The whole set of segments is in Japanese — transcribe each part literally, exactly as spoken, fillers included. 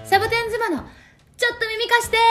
サボテン妻のちょっと耳貸して。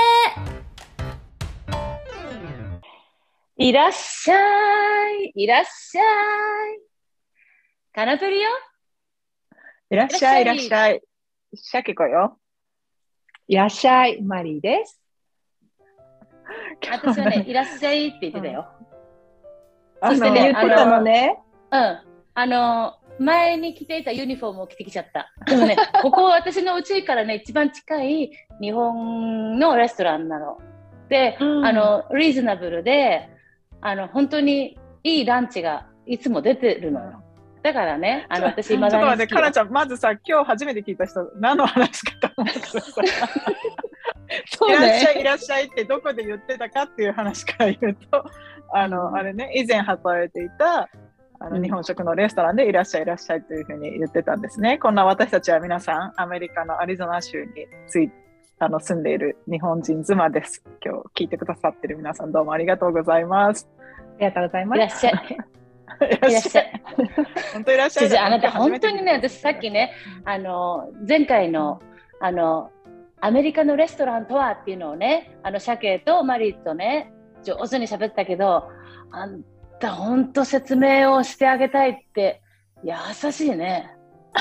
いらっしゃい、いらっしゃい。カナプリよ。 いらっしゃい、いらっしゃい。シャケ子よ。 いらっしゃい、マリーです。 私はね、いらっしゃいって言ってたよ。 うん、そしてね、言ってたのね。 うん。あの、前に着ていたユニフォームを着てきちゃった。でもね、ここ私の家からね、一番近い日本のレストランなの。で、うん、あの、リーズナブルで、あの、本当にいいランチがいつも出てるのよ。だからね、あの、私今だに。 ちょっと待って、かなちゃん、まずさ、今日初めて聞いた人、何の話かと思ってさ。そうね、いらっしゃい、いらっしゃいってどこで言ってたかっていう話から言うと、あの、うん、あれね、以前働いていた、あの日本食のレストランでいらっしゃいいらっしゃいというふうに言ってたんですね。こんな私たちは皆さんアメリカのアリゾナ州についあの住んでいる日本人妻です。今日聞いてくださっている皆さんどうもありがとうございます。 ありがとうございます。 いらっしゃい。いらっしゃい。 本当いらっしゃい。 あなた本当にね、私さっきね、あの前回のあのアメリカのレストランとはっていうのをね、あのシャケとマリーとね上手に喋ったけど、あん本当説明をしてあげたいって優しいね。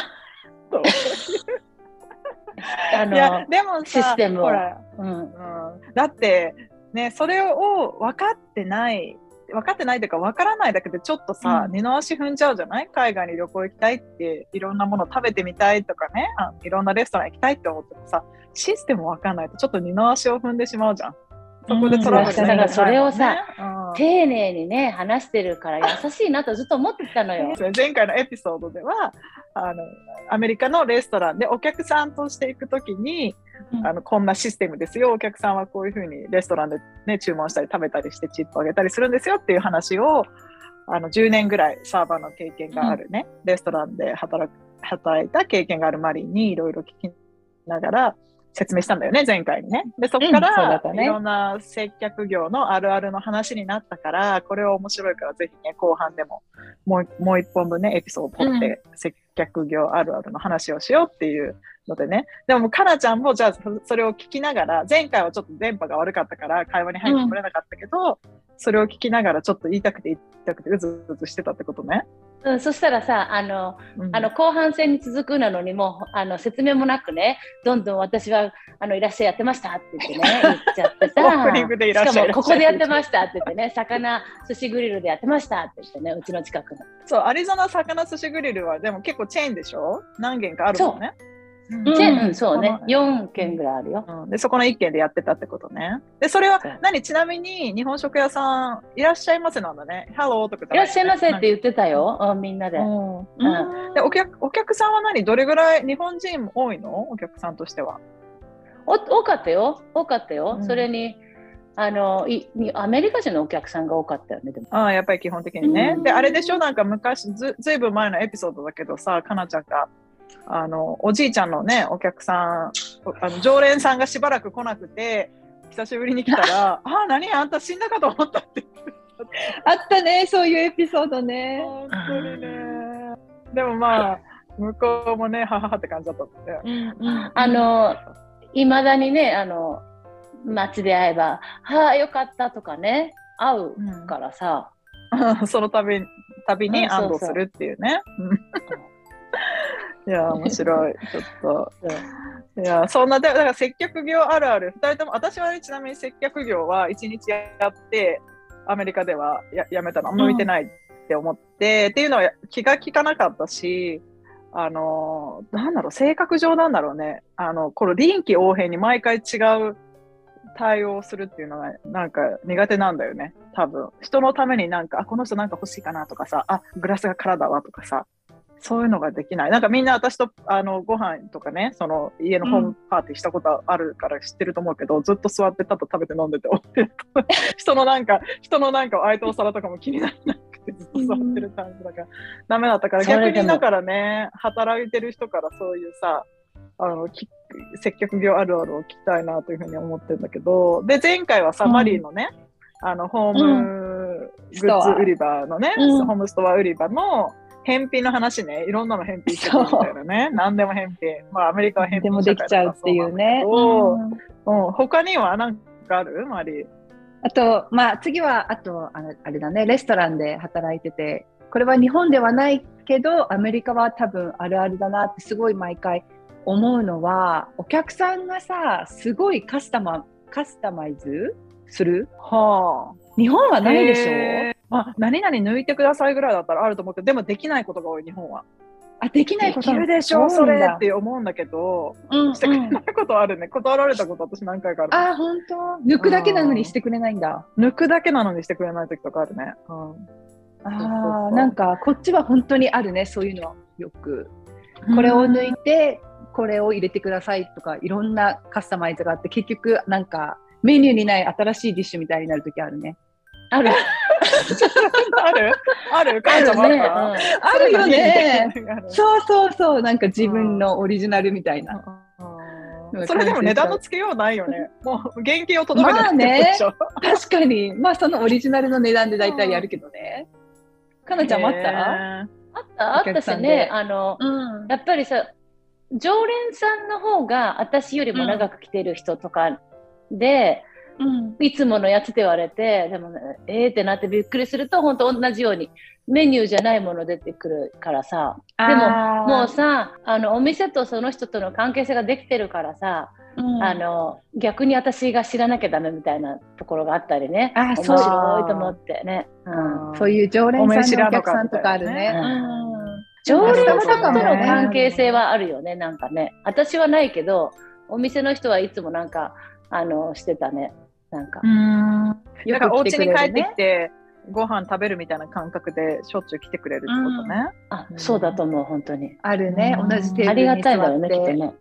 あのいやでもさシステムをほら、うんうん、だってねそれを分かってない分かってないというか分からないだけでちょっとさ、うん、二の足踏んじゃうじゃない。海外に旅行行きたいっていろんなもの食べてみたいとかね、あいろんなレストラン行きたいって思ってもさシステム分かんないとちょっと二の足を踏んでしまうじゃん。そこでトラブルになる、ね、 だからそれをさ、うん、丁寧にね話してるから優しいなとずっと思ってたのよ。 前回のエピソードではあのアメリカのレストランでお客さんとして行くときに、うん、あのこんなシステムですよ、お客さんはこういうふうにレストランで、ね、注文したり食べたりしてチップをあげたりするんですよっていう話をあのじゅうねんぐらいサーバーの経験があるね、うん、レストランで働く働いた経験があるマリーにいろいろ聞きながら説明したんだよね、前回にね。で、そこから、うんね、いろんな接客業のあるあるの話になったから、これは面白いからぜひね、後半でももう、もう一本分ね、エピソードを取って、うん、接客業あるあるの話をしようっていうのでね。でも、かなちゃんもじゃあそれを聞きながら、前回はちょっと電波が悪かったから会話に入ってこれなかったけど、うん、それを聞きながらちょっと言いたくて言いたくてうずうずしてたってことね。 うん、そしたらさあの、うん、あの後半戦に続くなのにもあの説明もなくねどんどん私はあのいらっしゃいやってましたって言ってね言っちゃってさしかもここでやってましたって言ってね魚寿司グリルでやってましたって言ってねうちの近くのそうアリゾナ魚寿司グリルはでも結構チェーンでしょ。何軒かあるもんね。 チェーン、うん、そうね。よんけんぐらいあるよ、 うん。で、そこのいっけんでやってたってことね。で、それは何ちなみに日本食屋さんいらっしゃいませなんだね。ハローとか、ね。 いらっしゃいませって言ってたよ。うん、みんなで。うんうん、でお客、お客さんは何どれぐらい日本人も多いのお客さんとしては。 お多かったよ。多かったよ。うん、それに、あのいアメリカ人のお客さんが多かったよね。でもああ、やっぱり基本的にね。うん、で、あれでしょなんか昔ず、ずいぶん前のエピソードだけどさ、かなちゃんが。あのおじいちゃんのねお客さんあの常連さんがしばらく来なくて久しぶりに来たらあ何あんた死んだかと思ったってあったねそういうエピソードね。 本当にね。でもまあ向こうもねはははって感じだったって、うんうん、あのいまだにねあの街で会えばはあよかったとかね会うからさ、 うん、その度度に安堵するっていうね。うんそうそういや面白いちょっといやそんなだから接客業あるあるふたりとも私は、ね、ちなみに接客業はいちにちやってアメリカでは や, やめたの向いてないって思って、うん、っていうのは気が利かなかったしあのなんだろう性格上なんだろうねあのこの臨機応変に毎回違う対応するっていうのがなんか苦手なんだよね多分人のためになんかあこの人なんか欲しいかなとかさあグラスが空だわとかさそういうのができない。なんかみんな私とあのご飯とかね、その家のホームパーティーしたことあるから知ってると思うけど、うん、ずっと座ってたと食べて飲んでて、人のなんか人のなんか相手の皿とかも気にならなくてずっと座ってる感じだから、うん、ダメだったから逆にだからね、働いてる人からそういうさ、あの接客業あるあるを聞きたいなというふうに思ってるんだけど、で前回はさ、うん、マリーのね、あのホームグッズ売り場のね、うん、ホームストア売り場の返品の話ね、いろんなの返品してくるみたいなね。何でも返品。まあアメリカは返でも品できちゃうっていうね。 うん、うん、他には何かあるマリー？ あと、まあ次は、あと、あのあれだね、レストランで働いてて、これは日本ではないけど、アメリカは多分あるあるだなってすごい毎回思うのは、お客さんがさ、すごいカスタマ、カスタマイズする？ はあ。 日本はないでしょ？ えー、まあ、何々抜いてくださいぐらいだったらあると思うけど、でもできないことが多い、日本は。 あ、できないことできるでしょ、それって思うんだけど、 うんうん、 してくれないことあるね。断られたこと私何回かある。 あ、本当？抜くだけなのにしてくれないんだ。 抜くだけなのにしてくれない時とかあるね。うん、 ああ、なんかこっちは本当にあるね、そういうのはよく。これを抜いて、これを入れてくださいとか、いろんなカスタマイズがあって、結局なんかメニューにない新しいディッシュみたいになる時あるね。 あるあるあるあるね、 あるよね。そうそうそう、なんか自分のオリジナルみたいな。 うん、それでも値段のつけようないよね。もう原型をとどめないでしょ。 まあね、確かに、まあそのオリジナルの値段で大体やるけどね。かなちゃんもあった？ あったあったしね、あの、うん、やっぱりさ、常連さんの方が私よりも長く来てる人とかで、うん、いつものやつって言われて、でも、ね、えーってなってびっくりすると、本当同じようにメニューじゃないもの出てくるからさ、でももうさ、あのお店とその人との関係性ができてるからさ、うん、あの逆に私が知らなきゃダメみたいなところがあったりね、あ、面白いと思ってね、 うん、そういう常連さんのお客さんとかあるね。 常連さんとの関係性はあるよね、なんかね。私はないけど、お店の人はいつもなんかあのしてたね。なんか、 うん、だからお家に帰ってきてご飯食べるみたいな感覚でしょっちゅう来てくれるってことね。 うん、あ、そうだと思う、本当に。 あるね、同じテーブルに座って。 ありがたいだよね、きっとね。 うん、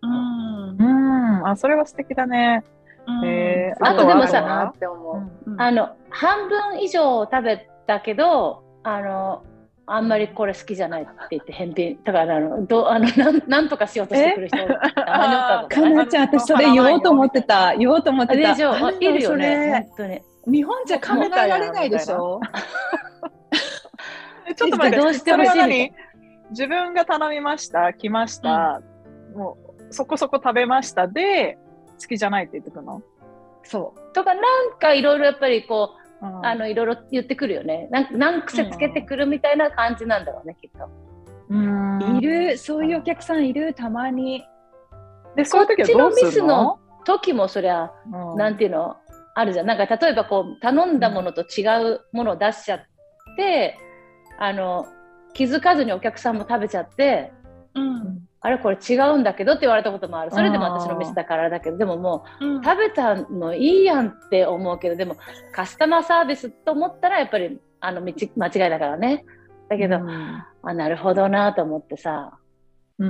うん、あ、それは素敵だね。 うん、えー、あとでもさ、うん、あの半分以上食べたけど、あのあんまりこれ好きじゃないって言って返品、だからあのどあのなんなんとかしようとしてくる人、 かなちゃん、私それ言おうと思ってた、言おうと思ってた。 でしょ、いるよね、本当に。 日本じゃ考えられないでしょ。 ちょっと待って、どうしてほしい？自分が頼みました、来ました、うん、もうそこそこ食べましたで好きじゃないって言ってくるの？ そうとか、なんかいろいろやっぱりこう。うん、あのいろいろ言ってくるよね。なんなん癖つけてくるみたいな感じなんだろうね、きっと。 うん、いる、そういうお客さんいる、たまに。 で、こっちのミスの時もそりゃ、うん、なんていうのあるじゃん。なんか例えばこう頼んだものと違うものを出しちゃって、うん、あの気づかずにお客さんも食べちゃって、うん、あれこれ違うんだけどって言われたこともある。それでも私のミスだからあれだけど、でももう、うん、食べたのいいやんって思うけど、でもカスタマーサービスと思ったらやっぱりあの道間違いだからね。だけど、うん、あ、なるほどなと思ってさ。 うん。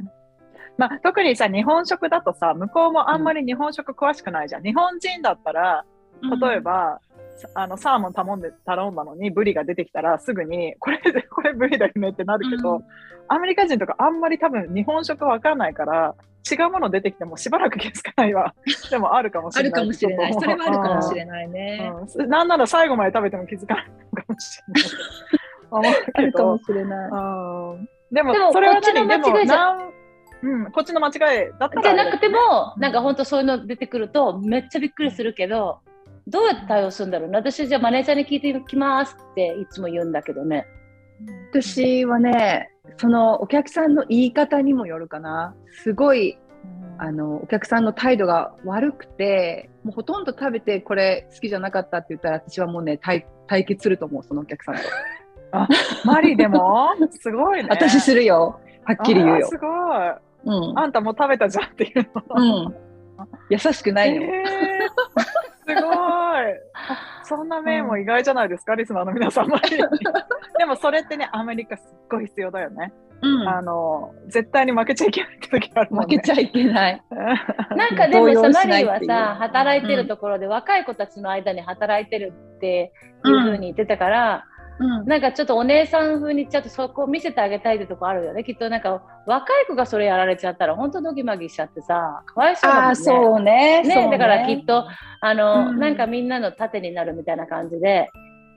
まあ、特にさ、日本食だとさ、向こうもあんまり日本食詳しくないじゃん。うん、日本人だったら、例えば、うん、あのサーモン頼んで頼んだのにブリが出てきたらすぐにこれこれブリだよねってなるけど、うん、アメリカ人とかあんまり多分日本食わからないから違うもの出てきてもしばらく気づかないわでもあるかもしれない。 あるかもしれない。それはあるかもしれないね。 うんうん、なんなら最後まで食べても気づかないかもしれない。 あるかもしれない。 うん、でもそれは何でもなんうん、こっちの間違いだったらじゃなくても、なんか本当そういうの出てくるとめっちゃびっくりするけど、どうやって対応するんだろうな。私じゃあマネージャーに聞いてきますっていつも言うんだけどね。 私はね、そのお客さんの言い方にもよるかな。すごい、うん、あのお客さんの態度が悪くて、もうほとんど食べてこれ好きじゃなかったって言ったら、私はもうね 対, 対決すると思う、そのお客さんと。 あ、マリでもすごいね。 私するよ、はっきり言うよ。 すごい、うん、あんたもう食べたじゃんっていうの、うん、優しくないよ。 えー、すごい。そんな面も意外じゃないですか、うん、リスナーの皆様に。でもそれってね、アメリカすっごい必要だよね。うん、あの絶対に負けちゃいけないって時あるもんね。 負けちゃいけない。 なんかでもさ、マリーはさ、働いてるところで、うん、若い子たちの間に働いてるっていう風に言ってたから、うん、なんかちょっとお姉さん風にちょっとそこを見せてあげたいってとこあるよね。きっとなんか若い子がそれやられちゃったら本当ドギマギしちゃってさ、かわいそうだもんね。 あ、そうね。 ね、 そうね。 だからきっとあの、うん、なんかみんなの盾になるみたいな感じで、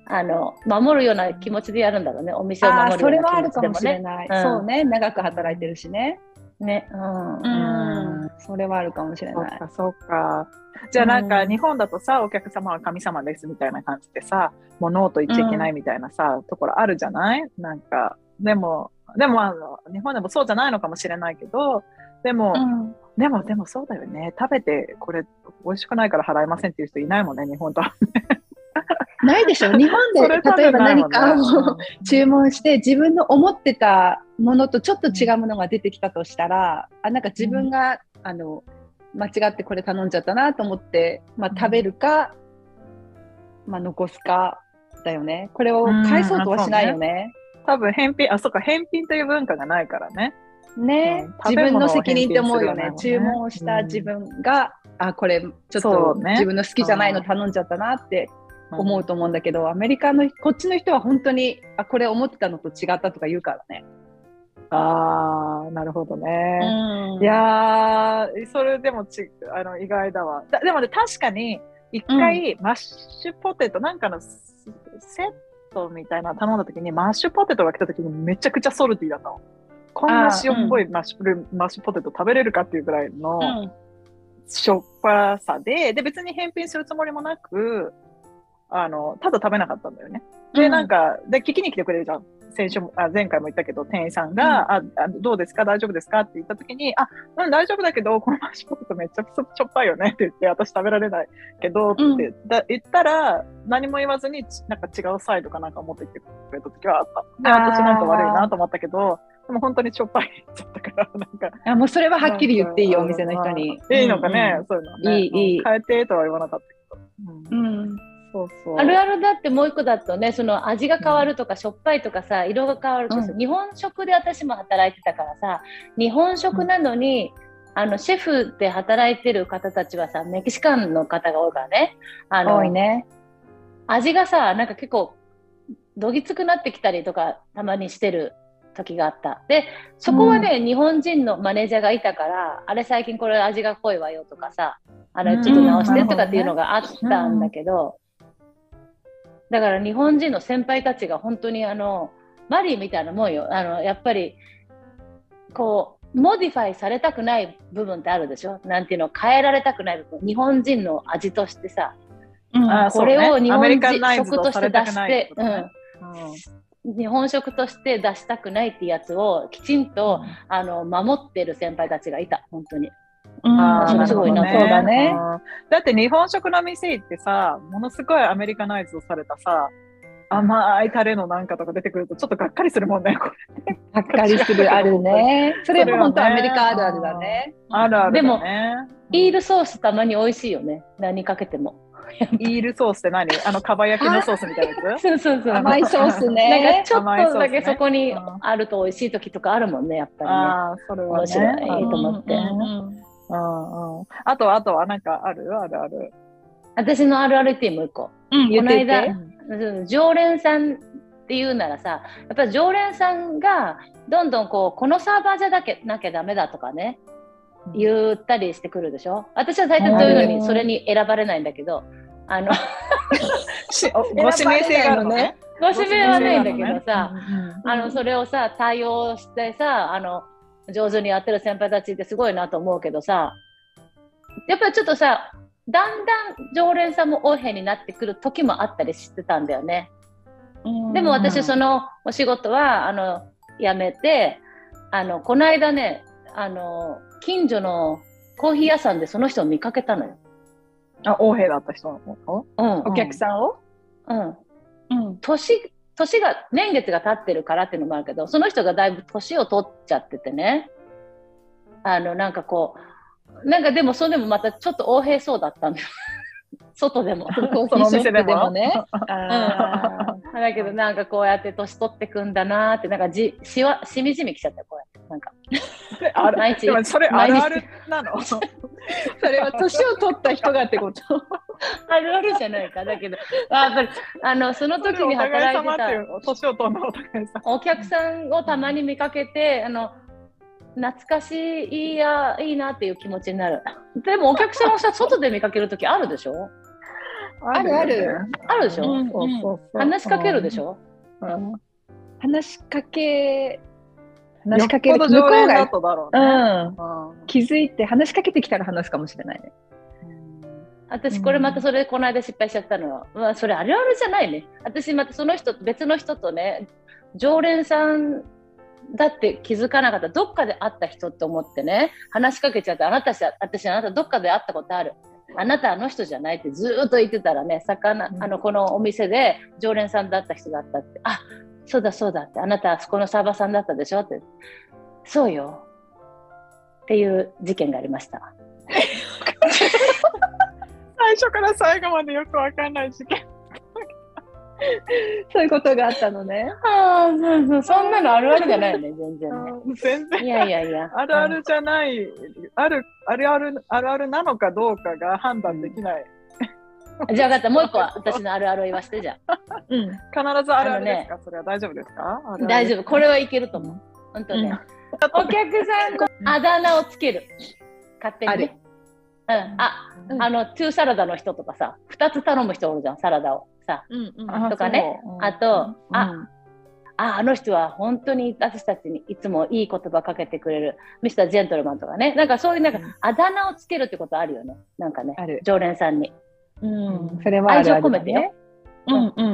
あの守るような気持ちでやるんだろうね、お店を守るような気持ちでもね。 それはあるかもしれない、うん、そうね、長く働いてるしね。 ね、うん、 うん、それはあるかもしれない。 そうか、そうか。じゃあなんか日本だとさ、お客様は神様ですみたいな感じでさ、もうノーと言っちゃいけないみたいなさ、うん、ところあるじゃない？なんか、でも、でもあの、日本でもそうじゃないのかもしれないけど、でも、うん、でも、でもそうだよね。食べてこれ美味しくないから払いませんっていう人いないもんね、日本とはね。 ないでしょ。日本で例えば何かを注文して自分の思ってたものとちょっと違うものが出てきたとしたら、あ、なんか自分が、うん、あの間違ってこれ頼んじゃったなと思って、まあ、食べるか、まあ、残すかだよね。これを返そうとはしないよね。 うん、多分返品、あ、そっか、返品という文化がないからね。 ね、うん、自分の責任って思うよね。注文した自分が、うん、あ、これちょっと自分の好きじゃないの頼んじゃったなって思うと思うんだけど、アメリカのこっちの人は本当に、あ、これ思ってたのと違ったとか言うからね。 ああ、なるほどね。うん、いやー、それでもちあの意外だわ。だでもね、確かに一回マッシュポテト、うん、なんかのセットみたいなの頼んだ時にマッシュポテトが来た時にめちゃくちゃソルティだったの。こんな塩っぽいマッシュ、うん、マッシュポテト食べれるかっていうぐらいのしょっぱさで、で別に返品するつもりもなく、あのただ食べなかったんだよね。で、うん、なんかで聞きに来てくれるじゃん。先週もあ前回も言ったけど、店員さんが、うん、ああどうですか、大丈夫ですかって言った時に、あ、うん、大丈夫だけどこのマッシュポテトめっちゃしょっぱいよねって言って、私食べられないけどって、うん、だ言ったら何も言わずになんか違うサイドかなんか持ってきてくれた時はあった。で、私なんか悪いなと思ったけど、でも本当にしょっぱいって言っちゃったから、なんかあ、もうそれははっきり言っていいよ、お店の人に。 いいのかね、うんうん、そういうのね。 いいいい。 変えてとは言わなかったけど。うん。うん、 そうそう、あるあるだってもう一個だとね、その味が変わるとか、うん、しょっぱいとかさ、色が変わるとか、うん、日本食で私も働いてたからさ、日本食なのに、うん、あのシェフで働いてる方たちはさ、メキシカンの方が多いからね、あの多いね。 味がさ、なんか結構どぎつくなってきたりとかたまにしてる時があった。でそこはね、うん、日本人のマネージャーがいたから、あれ最近これ味が濃いわよとかさ、あれちょっと直してとかっていうのがあったんだけど、うん、だから日本人の先輩たちが本当にあのマリーみたいなもんよ。あのやっぱりこうモディファイされたくない部分ってあるでしょ。なんていうの、変えられたくない部分、日本人の味としてさ、うん、これを日本人食として出して、うん、日本食として出したくないってやつをきちんと、うん、あの守ってる先輩たちがいた、本当に。 うん、あ、それすごいな、そうだね。 だって日本食の店行ってさ、ものすごいアメリカナイズをされたさ、甘いタレのなんかとか出てくるとちょっとがっかりするもんね、これ。がっかりする、あるね。それも本当アメリカあるあるだね。 あるあるだね。 でもイールソースたまに美味しいよね、何かけても。 イールソースって何？あのかば焼きのソースみたいなやつ？ そうそうそう。 甘いソースね。 なんかちょっとだけそこにあると美味しい時とかあるもんね、やっぱりね。 ああ、それはね。面白いと思って。 うんうん、あとあとはなんかあるあるある。 私のあるあるってもう一個。 うん、 この間、うん、常連さんっていうならさ、やっぱり常連さんがどんどんこうこのサーバーじゃなきゃなきゃダメだとかね、うん、言ったりしてくるでしょ。私は大体どういうのにそれに選ばれないんだけど、あのご指名性があるのね。 ご指名はないんだけどさ、あのそれをさ対応してさ、あの上手にやってる先輩たちってすごいなと思うけどさ、やっぱりちょっとさ、だんだん常連さんも横柄になってくる時もあったりしてたんだよね。でも私そのお仕事はあの辞めて、あのこの間ね、あの近所のコーヒー屋さんでその人を見かけたのよ。 あ、横柄だった人のこと、うん、お客さんを、 うんうん、年年が年月が経ってるからっていうのもあるけど、その人がだいぶ年を取っちゃっててね、あのなんかこうなんかでもそれでもまたちょっと横柄そうだったんだよ外でもそのお店でもねあだけどなんかこうやって年取ってくんだなって、なんかじしわしみじみきちゃった、こうやってなんかあ毎日でもそれあるあるなのそれは年を取った人がってことあるあるじゃないか。だけどやっぱりあのその時に働いてた年を取るお互いさお客さんをたまに見かけて、あの懐かしい、いいやいいなっていう気持ちになる。でもお客さんをさ外で見かける時あるでしょ。 あるある。 あるでしょ、 うんそうそうそう話しかけるでしょ、 うん話しかけ、話よっしかけるぽど常連だとだろうね。 うん、 うん気づいて話しかけてきたら話すかもしれないね。 私これまたそれこの間失敗しちゃったのは、まあ、それあるあるじゃないね。私またその人別の人とね、常連さんだって気づかなかった、どっかで会った人って思ってね、話しかけちゃって、あなたし私あなたどっかで会ったことある、あなたあの人じゃないってずーっと言ってたらね、魚、 うん、 あのこのお店で常連さんだった人だったって、あ、そうだそうだって、あなたあそこのサーバーさんだったでしょって、そうよっていう事件がありました。 最初から最後までよくわかんない事件。 そういうことがあったのね。 ああ、そうそう、そんなのあるあるじゃないよね、全然ね。 全然いやいやいや。 あるあるじゃない、あるあるあるあるあるなのかどうかが判断できない。 じゃあ分かった、もう一個私のあるあるを言わせて、じゃあ。 うん、 必ずあるあるですか、ね、それは大丈夫ですか？あるある大丈夫、これはいけると思う。本当ね、うん、お客さんのあだ名をつける。勝手にね。うん、あ、うん、あの、トゥーサラダの人とかさ、二つ頼む人おるじゃん、サラダをさ。うんうん、とかね。あ, あと、うん、あ、あ、あの人は本当に私たちにいつもいい言葉かけてくれる、ミスタージェントルマンとかね。なんかそういうなんか、あだ名をつけるってことあるよね。なんかね、常連さんに。 うん、それはあるある、ね、愛情込めてよ。 うんうん。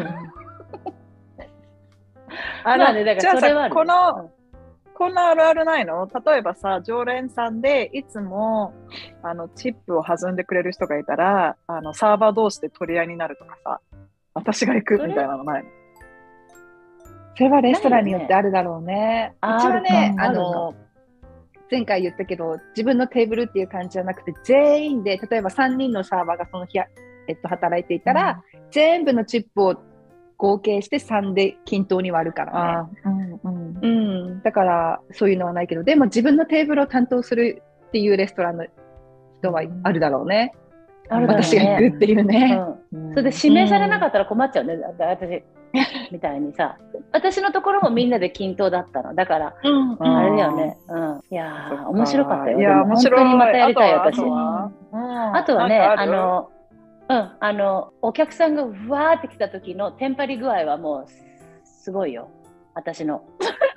あの、ね、だからそれはある、この、うん、こんなあるあるないの？例えばさ、常連さんでいつもあのチップを弾んでくれる人がいたら、あのサーバー同士で取り合いになるとかさ、私が行くみたいなのないの？ それはレストランによってあるだろうね。うちはね、あの前回言ったけど、自分のテーブルっていう感じじゃなくて、全員で、例えばさんにんのサーバーがその日、えっと、働いていたら、うん、全部のチップを合計してさんで均等に割るからね。うんうんうん、だからそういうのはないけど、でも自分のテーブルを担当するっていうレストランの人はあるだろうね。うん、私が行くっていうね。 うん、それで指名されなかったら困っちゃうね。私みたいにさ、私のところもみんなで均等だったの。だから、うん、あれだよね。うん、いやー、面白かったよ。いや、面白い。本当にまたやりたい、私。あとは、うん、あとはね、あの、うん、あのお客さんがうわーって来た時のテンパり具合はもうすごいよ、私の。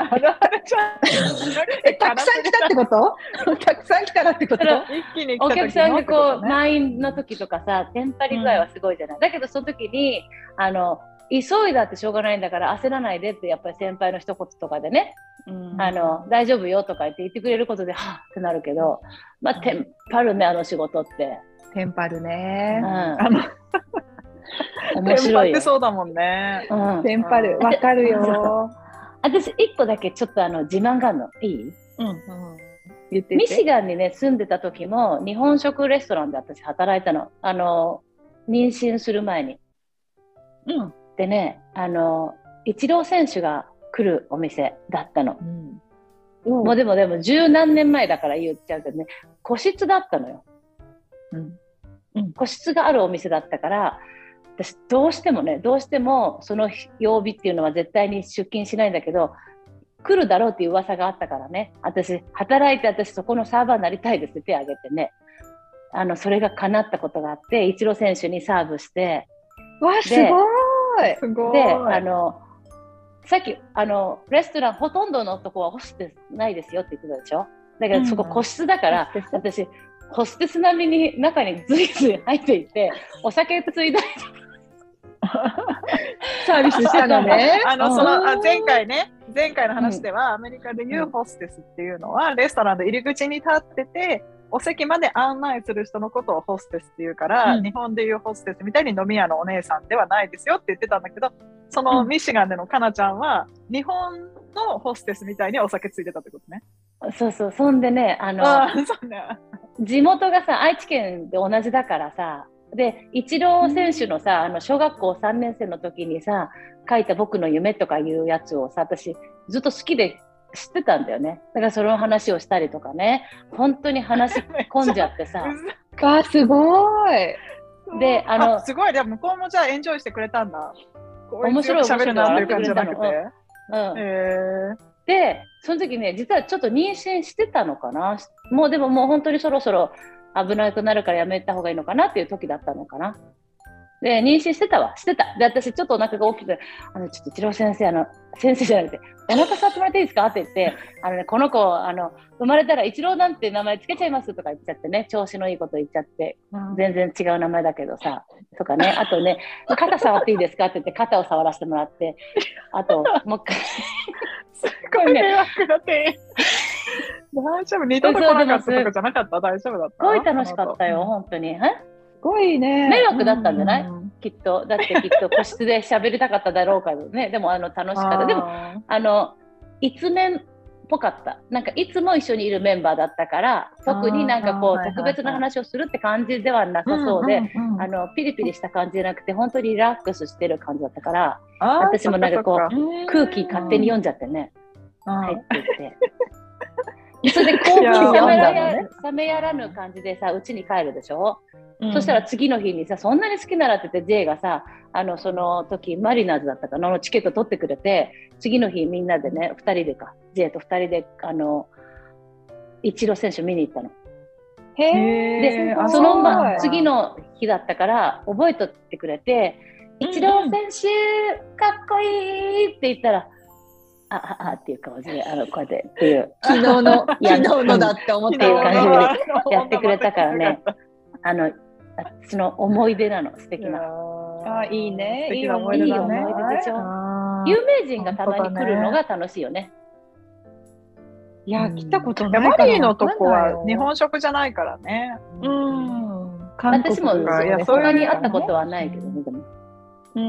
え、たくさん来たってこと？たくさん来たらってこと？ 一気に来た時のお客さんがこう満員の時とかさ、テンパり具合はすごいじゃない。うん、だけどその時にあの急いだってしょうがないんだから焦らないでってやっぱり先輩の一言とかでね、うん、あの大丈夫よとか言って言ってくれることではぁってなるけど、まあテンパるね、あの仕事って。 テンパるね。 うん、あの面白いよ。 テンパってそうだもんね。 うん、テンパる。わかるよ。 私一個だけちょっとあの自慢があるの。いい？うん。うん、 言ってて。 ミシガンにね住んでた時も日本食レストランで私働いたの。あの妊娠する前に。うん。でね、あのイチロー選手が来るお店だったの。うん、もうでもでも十何年前だから言っちゃうけどね、個室だったのよ。うんうん、個室があるお店だったから、私どうしてもね、どうしてもその曜日っていうのは絶対に出勤しないんだけど、来るだろうっていう噂があったからね、私働いて、私そこのサーバーになりたいですって手を挙げてね、あのそれが叶ったことがあって、イチロー選手にサーブして、 わ、すごい、 すごい。 で、あのさっきあのレストランほとんどのとこはホステスないですよって言ってたでしょ。だけどそこ個室だから、うん、私ホステス並みに中にずいずい入っていて、お酒ついだりサービスしたのね。 あのそのあ前回ね、前回の話では、うん、アメリカで言うホステスっていうのは、うん、レストランの入り口に立っててお席まで案内する人のことをホステスっていうから、うん、日本で言うホステスみたいに飲み屋のお姉さんではないですよって言ってたんだけど、そのミシガンでのかなちゃんは日本のホステスみたいにお酒ついてたってことね。 そうそう、そんでね、あのあそうね、 地元がさ愛知県で同じだからさ、でイチロー選手のさ、あの小学校さんねん生の時にさ書いた僕の夢とかいうやつをさ、私ずっと好きで知ってたんだよね。だからその話をしたりとかね、本当に話し込んじゃってさあ、すごい。 で、あのあすごい、でも向こうもじゃあエンジョイしてくれたんだ。 面白い喋るなっていう感じじゃなくて、 うん、へー。で、その時ね、実はちょっと妊娠してたのかな。もうでももう本当にそろそろ危なくなるからやめた方がいいのかなっていう時だったのかな。 で、妊娠してたわ、してた。で、私、ちょっとお腹が大きくて、あの、ちょっと一郎先生、あの、先生じゃなくて、お腹触ってもらっていいですかって言って、あのね、この子、あの、生まれたら一郎なんて名前つけちゃいますとか言っちゃってね、調子のいいこと言っちゃって、全然違う名前だけどさ、とかね、あとね、肩触っていいですかって言って、肩を触らせてもらって、あと、もう一回。 すごい迷惑だって。大丈夫、二度と来なかったとかじゃなかった？大丈夫だった？ すごい楽しかったよ、本当に。 すごいね。 迷惑だったんじゃない？きっと。だってきっと個室で喋りたかっただろうからね。でもあの楽しかった。でもあのいつめんっぽかった。なんかいつも一緒にいるメンバーだったから、特になんかこう特別な話をするって感じではなさそうで、あのピリピリした感じじゃなくて本当にリラックスしてる感じだったから、私もなんかこう空気勝手に読んじゃってね。入っていって。それで興奮冷めやら、冷めやらぬ感じでさ、うちに帰るでしょ、うん、そしたら次の日にさ、そんなに好きならって言って J がさ、あのその時マリナーズだったかなのチケット取ってくれて、次の日みんなでね、ふたりでか J とふたりであのイチロー選手見に行ったの。へでその、ま、次の日だったから覚えとってくれて、イチロー選手かっこいいって言ったら、あああっていう感じで、あのこうやってっていう昨日の昨日のだって思っていう感じでやってくれたからね、あのその思い出なの、素敵な。 あ、いいね、 いい思い出だね。でしょ。有名人がたまに来るのが楽しいよね。 いや、来たことない。 マリーのとこは日本食じゃないからね。 うん。私も他に会ったことはないけどね。 うん。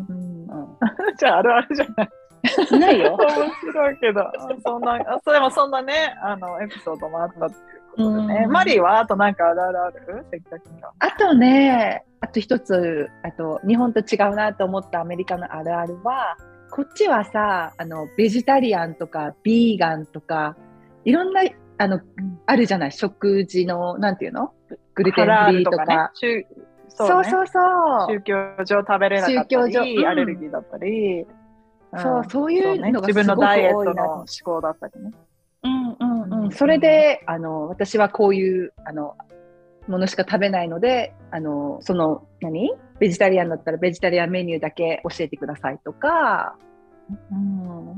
じゃああるあるじゃない。 ないよ。 面白いけど、そんな、それもそんなね、あのエピソードもあったっていうことでね。マリーはあとなんかあるあるある？せっかくが。 あとね、あと一つ、あと日本と違うなと思ったアメリカのあるあるは、こっちはさ、あのベジタリアンとかビーガンとかいろんなあの、うん、あるじゃない、食事のなんていうの？グルテンフリーとか。ね、そうそうそう。 宗教上食べれなかったり、うん、アレルギーだったり。 そう、そういうのがすごく多いな。自分のダイエットの思考だったりね。 うんうんうん。それで、あの、私はこういう、あの、ものしか食べないので、あの、その、何？ベジタリアンだったらベジタリアンメニューだけ教えてくださいとか、うん、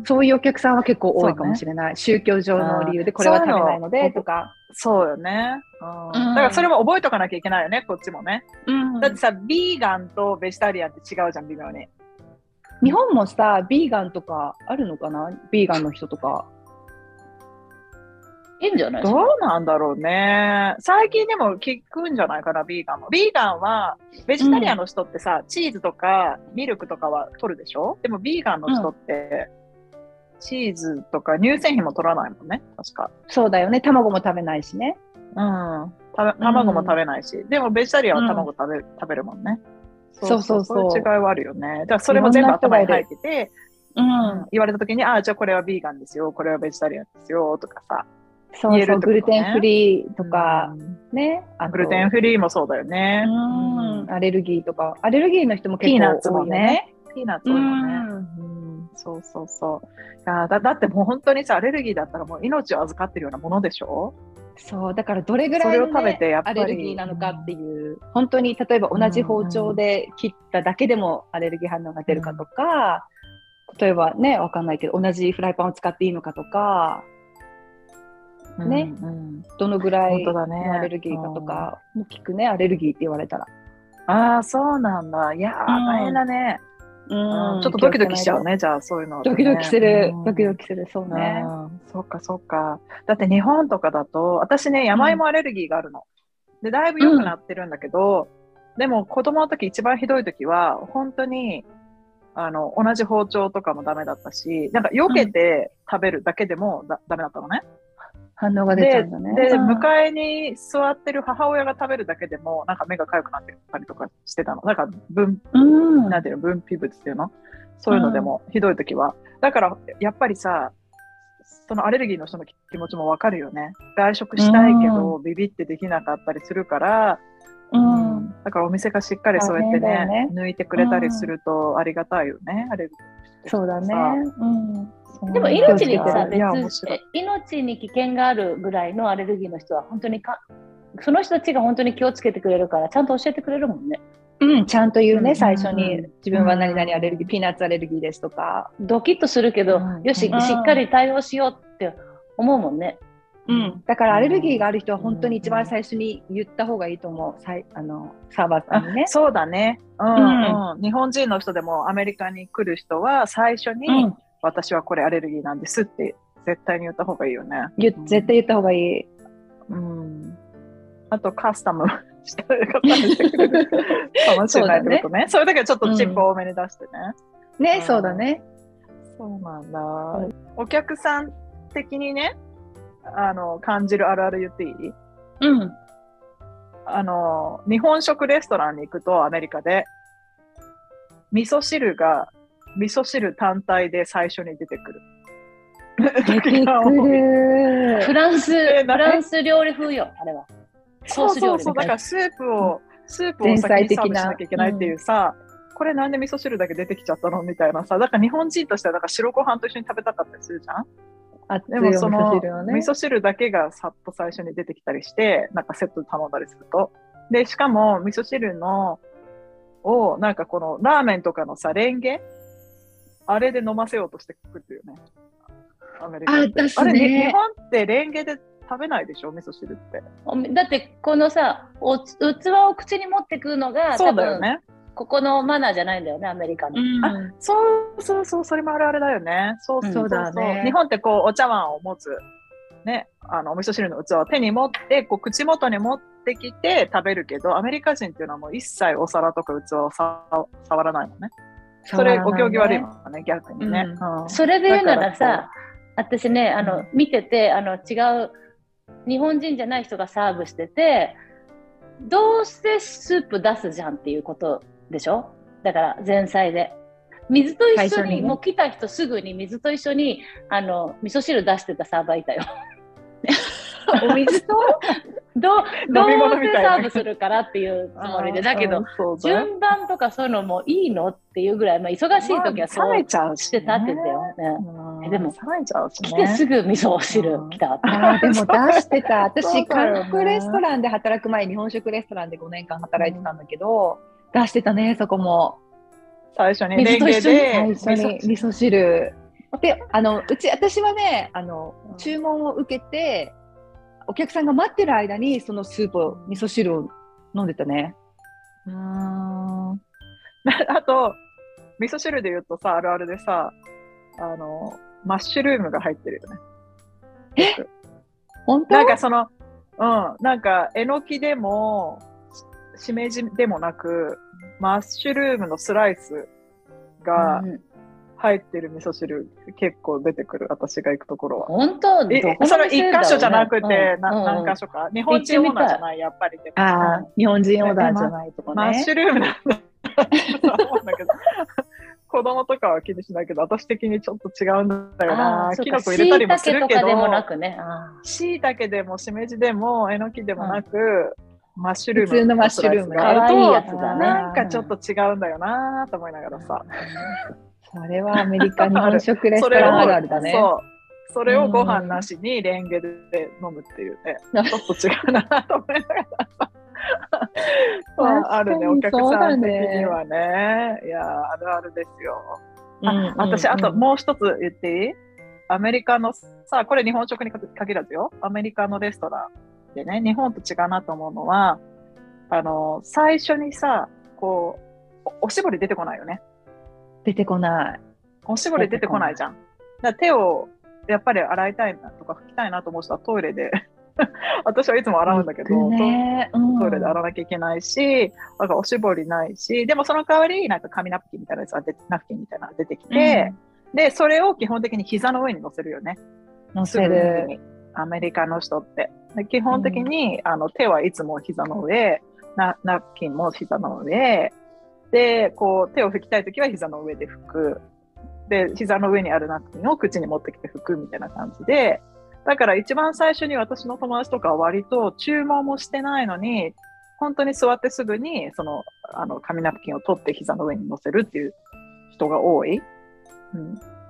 そういうお客さんは結構多いかもしれない。ね、宗教上の理由でこれは食べないのでとか。 そうよね、うん。だからそれも覚えとかなきゃいけないよね、こっちもね。うん、だってさ、ビーガンとベジタリアンって違うじゃん、微妙に。 日本もさ、ビーガンとかあるのかな？ビーガンの人とか。 いいんじゃない？ どうなんだろうね。最近でも聞くんじゃないかな、ビーガンも。ビーガンは、ベジタリアンの人ってさ、うん、チーズとかミルクとかは取るでしょ？でもビーガンの人って、うん、チーズとか乳製品も取らないもんね、確か。 そうだよね。卵も食べないしね。 うん。た卵も食べないし。うん、でもベジタリアンは卵食べる、うん、食べるもんね。 そうそうそう。 そういう違いはあるよね。だからそれも全部頭に入ってて、うん、言われたときに、ああ、じゃあこれはビーガンですよ、これはベジタリアンですよ、とかさ。 そうそう、グルテンフリーとか、うん、ね。 グルテンフリーもそうだよね。 うん。アレルギーとか。アレルギーの人も結構多いよね。ピーナッツもね。 ピーナッツ多いもんね。うん。そうそうそう。いやだ、だってもう本当にさ、アレルギーだったらもう命を預かってるようなものでしょ？ そう、だからどれぐらいの、ね、それを食べてやっぱりアレルギーなのかっていう、本当に例えば同じ包丁で切っただけでもアレルギー反応が出るかとか、うん、例えばね、わかんないけど同じフライパンを使っていいのかとか、ね、うんうん、どのぐらいのアレルギーかとかも聞くね、アレルギーって言われたら。 ああ、そうなんだ。いやー、うん、大変だね。うん、ちょっとドキドキしちゃうね、じゃあそういうの、ね。 ドキドキする、うん、ドキドキする、そうね。 そうか、そうか。だって日本とかだと、私ね、山芋アレルギーがあるの。で、だいぶ良くなってるんだけど、うん、でも子供の時一番ひどい時は、本当に、あの、同じ包丁とかもダメだったし、なんか避けて食べるだけでもだ、うん、ダメだったのね。 反応が出ちゃうんだね。 で、で向かいに座ってる母親が食べるだけでも、なんか目が痒くなってたりとかしてたの。なんか分、うん、なんていうの、分泌物っていうの？そういうのでも、ひどい時は。だから、やっぱりさ、そのアレルギーの人の気持ちもわかるよね。外食したいけど、ビビってできなかったりするから、うん、うん、だからお店がしっかりそうやってね、ね抜いてくれたりするとありがたいよね、うん、アレルギー。 そうだね。うんでも命にさ、別命に危険があるぐらいのアレルギーの人は本当にかその人たちが本当に気をつけてくれるからちゃんと教えてくれるもんね。 うん、ちゃんと言うね、 うん最初に自分は何々アレルギー、ピーナッツアレルギーですとか。 ドキッとするけど、 うんよし、 うんしっかり対応しようって思うもんね。 うん、だからアレルギーがある人は本当に一番最初に言った方がいいと思う、さいあのサーバーさんにね。 そうだね、うんうん、日本人の人でもアメリカに来る人は最初に、うん、私はこれアレルギーなんですって絶対に言った方がいいよね。 絶対言った方がいい。 うん、あとカスタムしてくれるかもしれないってことね。それだけちょっとチップ多めに出してね。 うん、ね、そうだね。 そうなんだ。お客さん的にね、あの感じるあるある言っていい？ うん。 あの日本食レストランに行くとアメリカで味噌汁が味噌汁単体で最初に出てくる。 出てくる。 フランスフランス料理風よあれは。 そうそうそう、だからスープを、うん、スープを先にサーブしなきゃいけないっていうさ、うん、これなんで味噌汁だけ出てきちゃったのみたいなさ、だから日本人としてはだから白ご飯と一緒に食べたかったりするじゃん。でもその味噌汁をね、味噌汁だけがさっと最初に出てきたりして、なんかセットで頼んだりすると。で、しかも味噌汁のを、なんかこのラーメンとかのさ、レンゲあれで飲ませようとしてくるよね。アメリカ。 あ、だすね、 あれ、日本ってレンゲで食べないでしょ、味噌汁って。 だってこのさ、お器を口に持ってくるのが、 そうだよね。 ここのマナーじゃないんだよね、アメリカの。 うん、あ、そうそうそう、それもあるあるだよね。そうそうそう、うん、だね。日本ってこうお茶碗を持つ、ね、あのお味噌汁の器を手に持ってこう口元に持ってきて食べるけど、アメリカ人っていうのはもう一切お皿とか器をさ触らないのね。それお行儀悪いもんね、逆にね。 うんうん、それで言うならさ、私ね、あの見ててあの違う日本人じゃない人がサーブしてて、どうせスープ出すじゃんっていうことでしょ。だから前菜で水と一緒に、ね、もう来た人すぐに水と一緒にあの味噌汁出してたサーバーいたよ。 お水とどうどうせサーブするからっていうつもりでだけど順番とかそういうのもいいのっていうぐらい、まあ、忙しい時はそうしてたってたよね。でも来てすぐ味噌汁来たって。 あでも出してた。私韓国レストランで働く前、日本食レストランでごねんかん働いてたんだけど、うん、出してたね。そこも最初にレンゲで最初に味噌汁で、あのうち私はね、あの注文を受けてお客さんが待ってる間にそのスープを味噌汁を飲んでたね。 うーんあと味噌汁で言うとさ、あるあるでさ、あのマッシュルームが入ってるよね。 え本当？ なんかそのうんなんかえのきでもしめじでもなくマッシュルームのスライスが入ってる味噌汁結構出てくる、私が行くところは。 本当？ えそれ一箇所じゃなくて、うん、何箇所か、日本人オーナーじゃない、やっぱり。 ああ、日本人オーナーじゃないとかね。 マッシュルームなんだと思うんだけど子供とかは気にしないけど、私的にちょっと違うんだよな。キノコ入れたりもするけど、しいたけでもしめじでもえのきでもなく、うん、マッシュルーム、 普通のマッシュルームがあると、いいやつだね、なんかちょっと違うんだよなと思いながらさ。 それはアメリカ日本食レストランあるあるだね。 そう、それをご飯なしにレンゲで飲むっていうね、ちょっと違うなと思いながらさ。まあ、あるね、お客さん的にはね。いや、あるあるですよ。あ、うんうんうん、私、あともう一つ言っていい？アメリカのさ、これ日本食に限らずよ。アメリカのレストランでね、日本と違うなと思うのは、あの、最初にさ、こう、お, おしぼり出てこないよね。 出てこない。 おしぼり出てこないじゃん。だ手をやっぱり洗いたいなとか拭きたいなと思う人はトイレで私はいつも洗うんだけど、ね、うん、トイレで洗わなきゃいけないし、なんかおしぼりないし、でもその代わりなんか紙ナプキンみたいなやつが出て、ナプキンみたいなのが出てきて、うん、でそれを基本的に膝の上に乗せるよね。 乗せる。 アメリカの人ってで基本的に、うん、あの手はいつも膝の上、ナ、ナプキンも膝の上で、こう手を拭きたいときは膝の上で拭く。で、膝の上にあるナプキンを口に持ってきて拭くみたいな感じで、だから一番最初に私の友達とかは割と注文もしてないのに、本当に座ってすぐにその、あの紙ナプキンを取って膝の上に乗せるっていう人が多い。うん、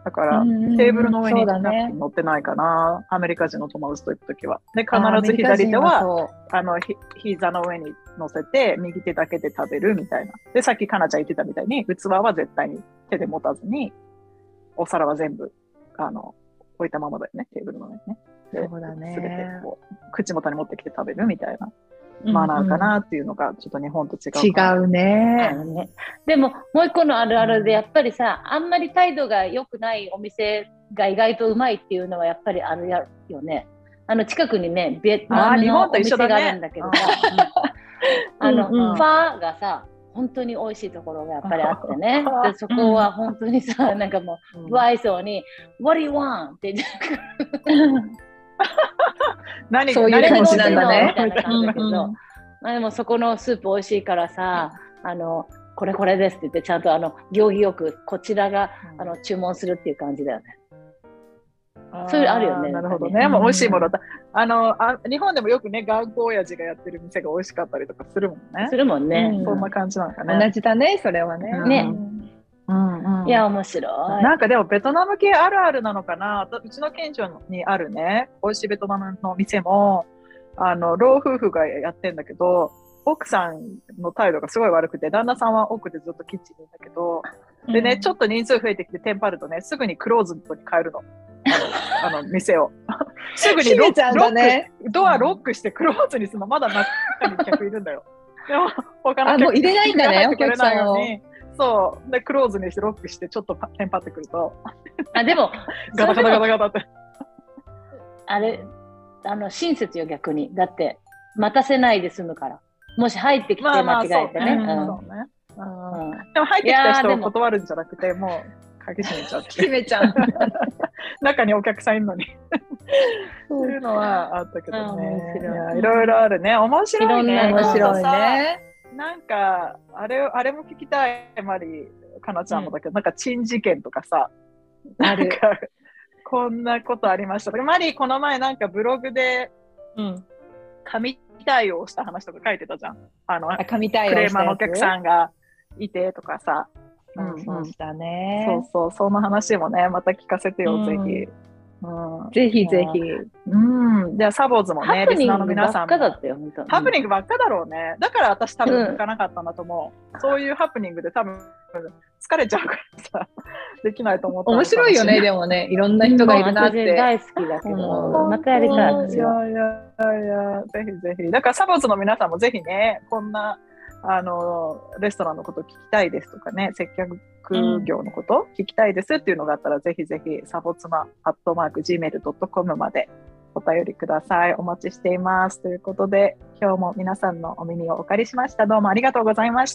だから、テーブルの上にナプキン乗ってないかな、アメリカ人の友達と行くときは。で、必ず左手は、あの、ひ、膝の上に乗せて、右手だけで食べるみたいな。で、さっきかなちゃん言ってたみたいに、器は絶対に手で持たずに、お皿は全部、あの、置いたままだよね、テーブルの上にね。 そうだね。 すべてこう、口元に持ってきて食べるみたいな。マナーかなっていうのがちょっと日本と違う。 違うね。 ねでももう一個のあるあるでやっぱりさ、あんまり態度が良くないお店が意外とうまいっていうのはやっぱりあるよね。あの近くにね、ベトナムのお店があるんだけど、あの、うんうん、ファーがさ、本当に美味しいところがやっぱりあってね。でそこは本当にさ、なんかもう不愛想に、うん、What do you want? って言ってくる。 何そういう感じなんだね。 みたいな感じだけど、まあでもそこのスープ美味しいからさ、あのこれこれですって言ってちゃんとあの行儀よくこちらがあの注文するっていう感じだよね。そういうのあるよね。 なるほどね。もう美味しいものだ。あのあ日本でもよくね、頑固親父がやってる店が美味しかったりとかするもんね。 するもんね。 うん、そんな感じなのかね。 同じだね、それはね。 ね。 うんうん、 いや面白い。 なんかでもベトナム系あるあるなのかな。うちの近所にあるね、美味しいベトナムの店もあの老夫婦がやってんだけど、奥さんの態度がすごい悪くて、旦那さんは奥でずっとキッチンにいるんだけど、でね、うん、ちょっと人数増えてきてテンパるとね、すぐにクローズドに変えるの。あの、あの店をすぐにロック、ロックドアロックしてクローズにするの。まだ中に客いるんだよ。でも他の客あもう入れないんだね、お客さんを。 そうでクローズにしてロックしてちょっとテンパってくると、 あでもガタガタガタガタってあれあの親切よ逆に。だって待たせないで済むから。もし入ってきて間違えてね。でも入ってきた人を断るんじゃなくて、もう鍵閉めちゃって閉めちゃう中にお客さんいるのにそういうのはあったけどね。いやいろいろあるね。面白いね。 面白いね。 なんかあれあれも聞きたい、マリーかなちゃんもだけど、うん、なんか珍事件とかさ、 あるこんなことありました。マリーこの前なんかブログで、うん、神対応した話とか書いてたじゃん。あの神対応クレーマーのお客さんがいてとかさ。 そうしたね。 そうそう、その話もね、また聞かせてよ、うん、ぜひ。 うん、ぜひぜひ。 うん。じゃあ、サボーズもね、リスナーの皆さんも。 ハプニングばっかだったよ、本当に。 ハプニングばっかだろうね。だから私多分行かなかったんだと思う。うん、そういうハプニングで多分疲れちゃうからさ、できないと思った。 面白いよね、でもね。いろんな人がいるなって。 大好きだけど、またやりたい。 いやいやいや、ぜひぜひ。だからサボーズの皆さんもぜひね、こんな、あのレストランのこと聞きたいですとかね、接客業のこと聞きたいですっていうのがあったら、うん、ぜひぜひサボツマアットマーク ジーメールドットコム までお便りください。お待ちしていますということで、今日も皆さんのお耳をお借りしました。どうもありがとうございました。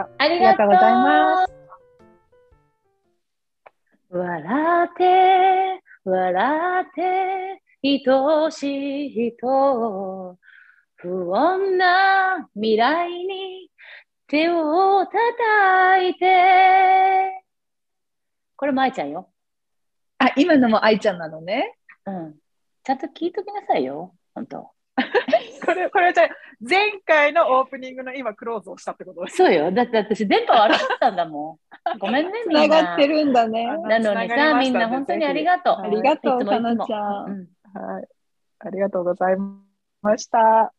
ありがとうございます。笑って笑って愛しい人、不穏な未来に手を叩いて。これ舞ちゃんよ。 あ、今のも愛ちゃんなのね。 うん。ちゃんと聞いときなさいよ、本当。 これこれじゃ前回のオープニングの今クローズをしたってことです。 そうよ。だって私電波悪かったんだもん。ごめんねみんな。 繋がってるんだね。 なのにさ、みんな本当にありがとう。 ありがとうかなちゃん。 はい。ありがとうございました。